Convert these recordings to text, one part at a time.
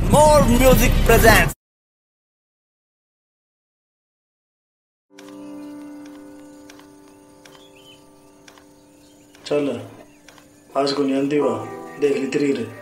More Music presents. चल आज को नहीं वा देख ली तेरी रे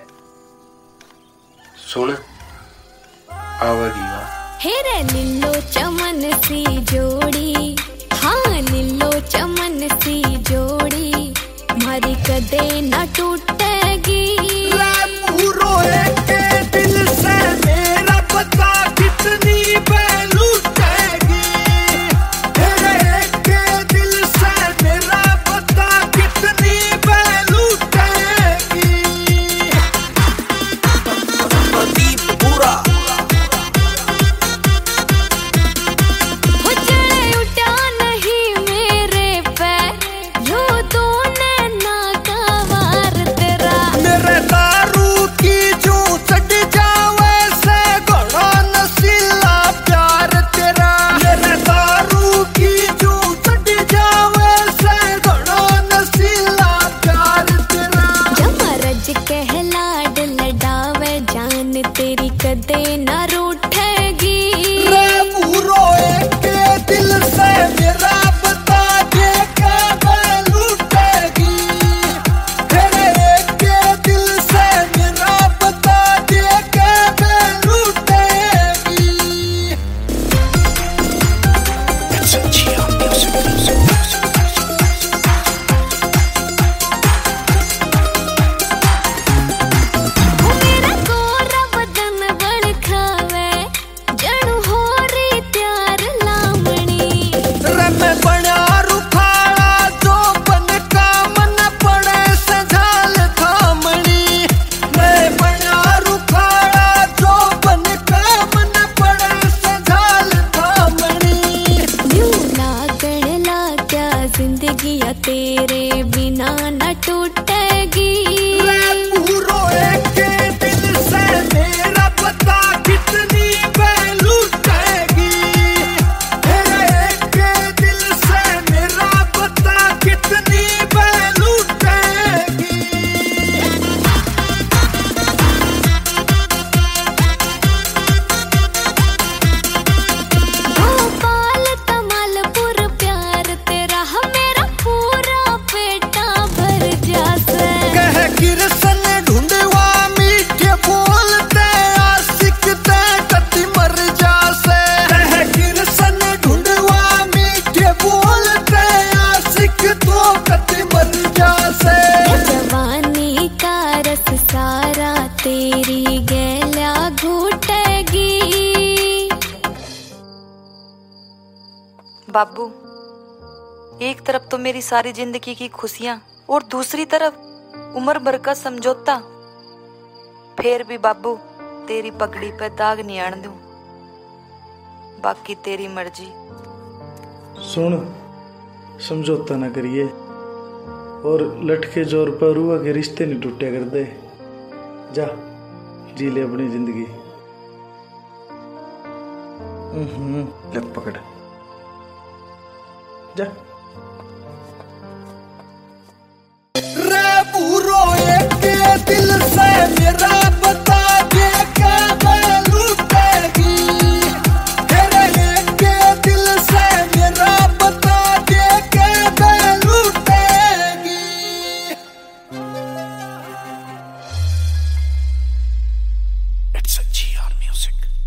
सुन आवागी वा हेरे लिल्लो चमन सी जोड़ी, हाँ लिल्लो चमन सी जोड़ी मारी कदे न टूटेगी। पूरो एक दिल से मेरा पता कितनी लूटेगी। मेरे एक दिल से मेरा पता कितनी लूटेगी। पूरा तेरी कदे न रूठेगी। पूरो एक दिल से मेरा बता के लूटेगी। तेरे एक दिल से मेरा बता के लूटेगी। जिंदगी तेरे बिना न टूटेगी। पूरो एक दिल से मेरा पता कितनी लूटेगी। मेरे एक दिल से मेरा पता कितनी लूटेगी। भोपाल कमालपुर प्यार तेरा मेरा पूरा पेटा भर जासे। कह किरसन ढूंढवा मीठे बोलते आशिक ते कति मर जासे। कह किरसन ढूंढवा मीठे बोलते आशिक तो कति मर जासे। जवानी का रस सारा तेरी गैला घुटेगी। बाबू, एक तरफ तो मेरी सारी जिंदगी की खुशियां और दूसरी तरफ उम्र भर का समझौता। फिर भी बाबू तेरी पगड़ी पे दाग नहीं आने दूं, बाकी तेरी मर्जी। सुन समझौता ना करिए और लटके जोर पर रुआ के रिश्ते नहीं टूटे कर दे। जा जी ले अपनी जिंदगी। ले पकड़ जा। पूरो एक दिल से मेरा बता के लूटेगी। तेरे एक दिल से मेरा बता के लूटेगी। It's a GR Music.